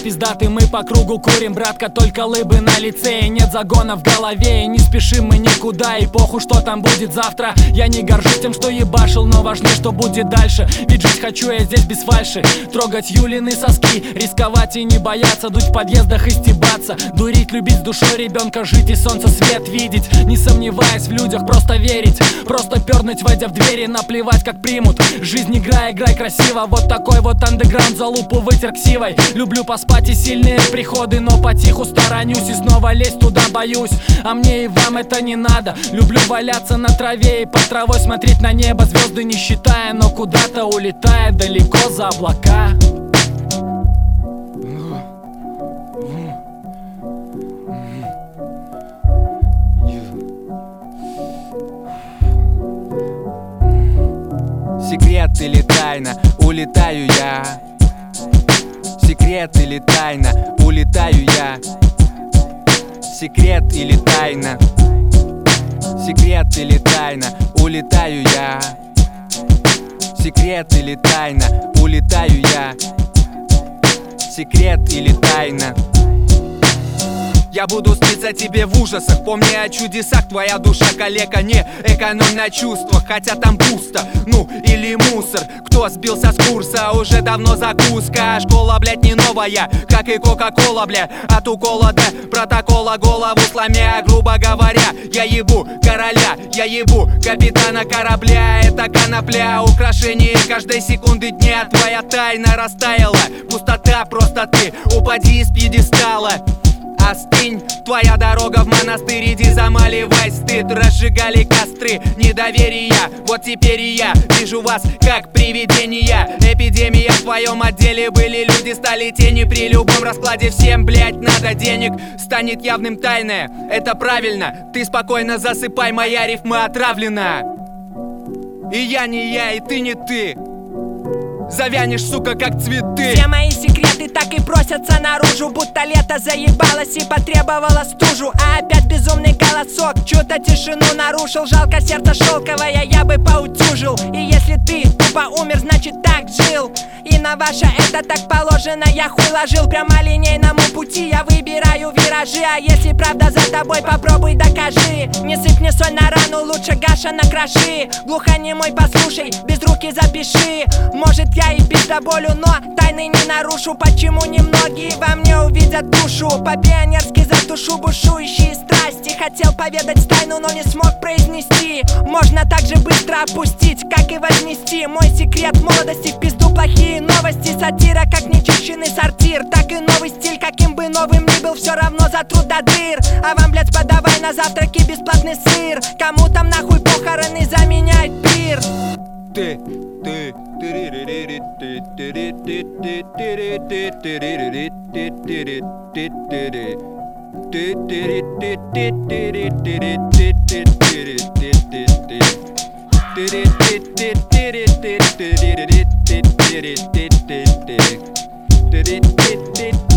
пиздаты, мы по кругу курим, братка, только лыбы на лице. И нет загона в голове, и не спешим мы никуда. И похуй, что там будет завтра. Я не горжусь тем, что ебашил, но важнее, что будет дальше. Ведь жить хочу я здесь без фальши. Трогать Юлины соски, рисковать и не бояться. Дуть в подъездах и стебаться, дурить, любить с душой ребенка, жить и солнце свет видеть. Не сомневаясь в людях, просто верить. Просто пернуть, войдя в двери, наплевать как примут. Жизнь играй красиво, вот такой вот андеграунд, за лупу вытер ксивой. Люблю поспать и сильные приходы, но потиху сторонюсь и снова лезть туда боюсь. А мне и вам это не надо. Люблю валяться на траве и под травой смотреть на небо, звезды не считая, но куда-то улетая далеко за облака. Секрет или тайна, улетаю я. Секрет или тайна, улетаю я. Секрет или тайна, секрет или тайна, улетаю я. Секрет или тайна, улетаю я. Секрет или тайна. Я буду сниться тебе в ужасах, помни о чудесах. Твоя душа калека, не экономь на чувствах. Хотя там пусто, ну или мусор. Кто сбился с курса, уже давно закуска. Школа, блядь, не новая, как и кока-кола, бля. От укола до протокола голову сломя. Грубо говоря, я ебу короля, я ебу капитана корабля. Это конопля, украшение каждой секунды дня. Твоя тайна растаяла, пустота, просто ты упади из пьедестала. Остынь, твоя дорога в монастырь, иди замаливай стыд. Разжигали костры недоверия, вот теперь и я вижу вас как привидения. Эпидемия в твоем отделе, были люди, стали тени. При любом раскладе всем, блять, надо денег. Станет явным тайное, это правильно. Ты спокойно засыпай, моя рифма отравлена. И я не я, и ты не ты. Завянешь, сука, как цветы. Все мои секреты так и просятся наружу, будто лето заебалось и потребовало стужу. А опять безумный голосок чью-то тишину нарушил. Жалко, сердце шелковое я бы поутюжил. И если ты тупо умер, значит так жил. И на ваше это так положено, я хуй ложил. Прямолинейному пути я выбираю виражи. А если правда за тобой, попробуй докажи. Не сыпь мне соль на рану, лучше Гаша накроши. Глухонемой послушай, без руки запиши. Может я и пиздоболю, но тайны не нарушу. Почему немногие во мне увидят душу? По-пионерски затушу бушующие страсти. Хотел поведать тайну, но не смог произнести. Можно так же быстро опустить, как и вознести. Мой секрет молодости в пизду плохие новости. Сатира, как нечищенный сортир. Так и новый стиль, каким бы новым ни был, все равно затрут до дыр. А вам, блядь, подавай на завтраки бесплатный сыр. Кому там нахуй похороны заменяет пир? Ты ты